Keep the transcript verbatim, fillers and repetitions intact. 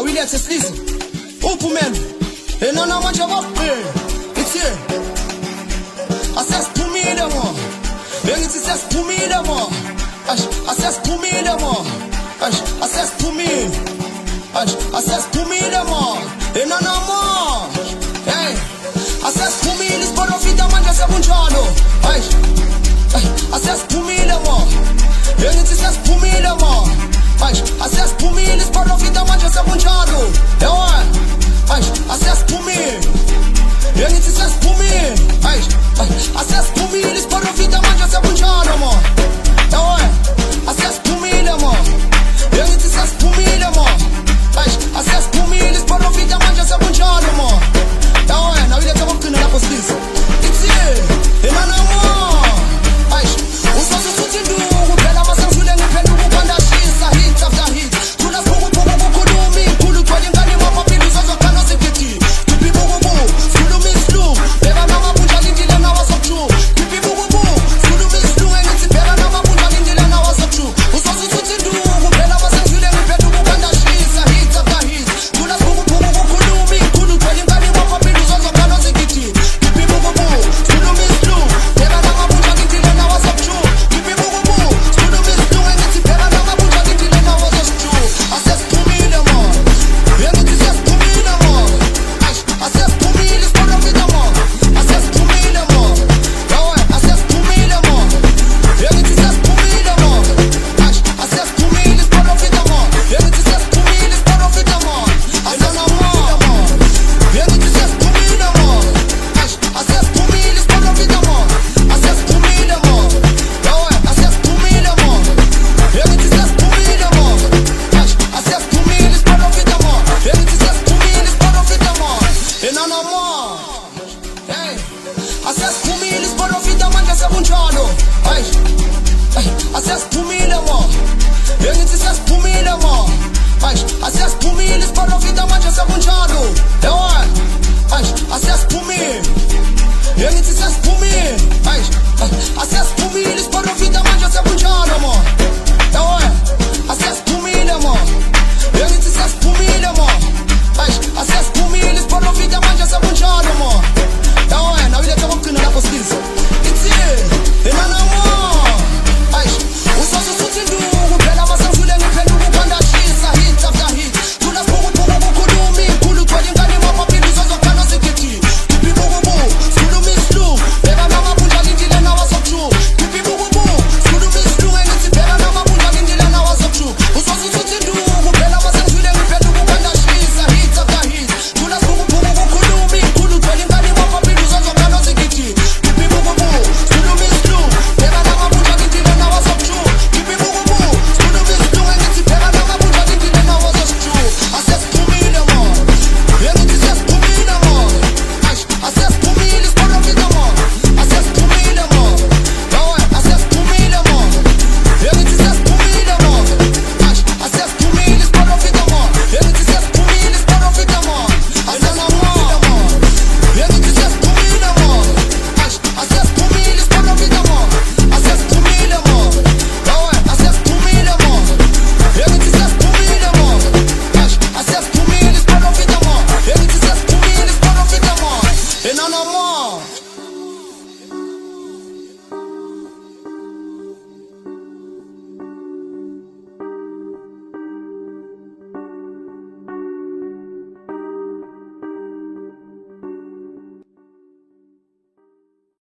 William says, listen, open men, and no much of up here. It's here. I says to me the more. Then it says to me the more. I says to me the more. I says to me. I says to me the more. And no more. Hey. I says to me this part of it, I'm just a bunchado. I says to me the more. Then it says to me the more. I says to me this part of it, I'm just a bunchado. I says to me. Then it says to me. I says to me this part of it, I'm just a bunchado more. I says to me the more. Then it says to me the more. I says to me this part of it, I'm just a bunchado more. Now we let them up in the lap of this. It's here. And no more. Who's supposed to do? Who can have a sense with any pen? Who can that she's a hit after hit? To the school, who could do me? Who look for you? Can you have a baby? So I cannot see it. To be boo boo. Sulu miss Lou. Never know my punch. I didn't tell them I was up true. To be boo boo. Sulu miss Lou. And it's better than my punch. I didn't tell them I was up true. Who's supposed to do? Who can have a sense with any pen? Who can that she's a hit after hit? To the school, who could do me? Who look for you? Can you have a baby? So I cannot see it. To be boo boo. Sulu miss Lou. Never know my punch. I didn't tell them I was up true. No more.